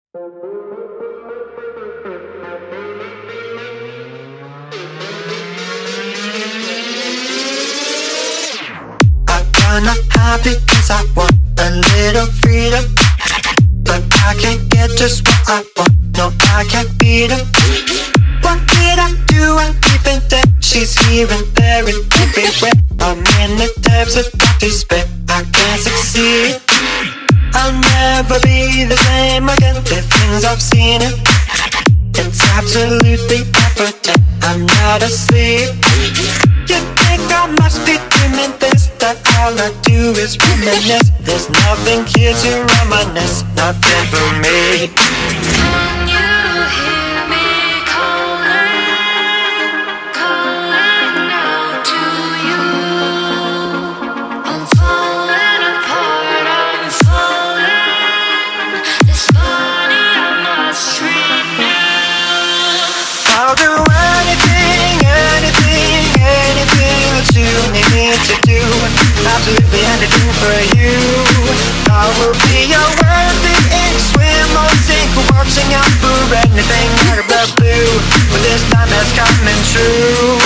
I wanna high because I want a little freedom, but I can't get just what I want. No, I can't beat her. What did I do? I'm even dead. She's here and there and everywhere. I'm in the depths of despair. I can't succeed. I'll never be the same again. The things I've seen, it's absolutely evident. I'm not asleep. You think I must be dreaming this, that all I do is reminisce. There's nothing here to reminisce, nothing for me. Can you hear me calling, calling out to you? I'm falling apart, I'm falling. This body I must renew. I'll do anything, anything, anything that you need me to do. Absolutely anything for you. I will be your worthy ink, swim or sink, watching out for anything out of the blue. But this time it's coming true.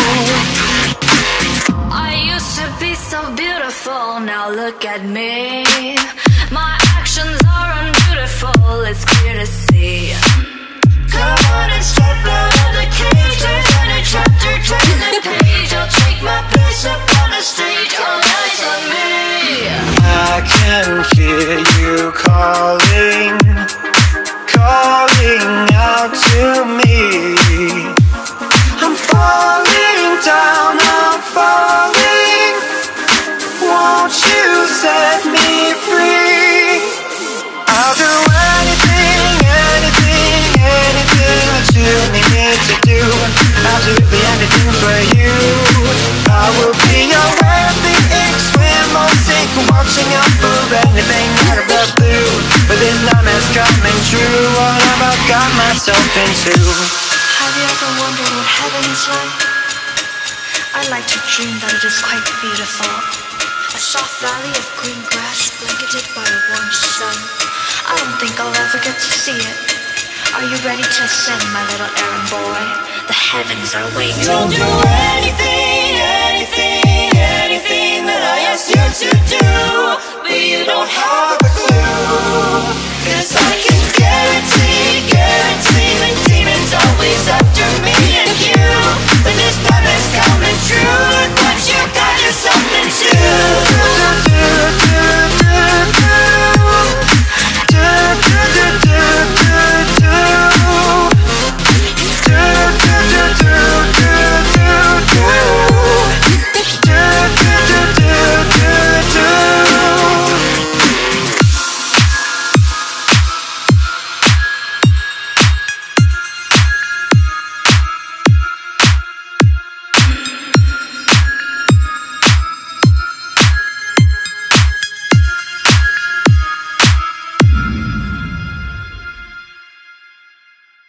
I used to be so beautiful, now look at me. My actions are unbeautiful, it's clear to see. Come on and step out of the cage. There's any chapter, turn the page. I'll take my place up on the stage. All eyes on me. I can hear you calling, calling out to me. I'm falling down, I'm falling. Won't you set me free? I'll do anything, anything, anything that you need me to do. Absolutely anything for you. I will be your worthy ink, swim or sink, watching out for anything out of the blue. But this time it's coming true. What have I got myself into? Have you ever wondered what heaven is like? I like to dream that it is quite beautiful. A soft valley of green grass blanketed by a warm sun. I don't think I'll ever get to see it. Are you ready to ascend, my little errand boy? The heavens are waiting. You'll do anything, anything, anything that I ask you to do, but you don't have a clue.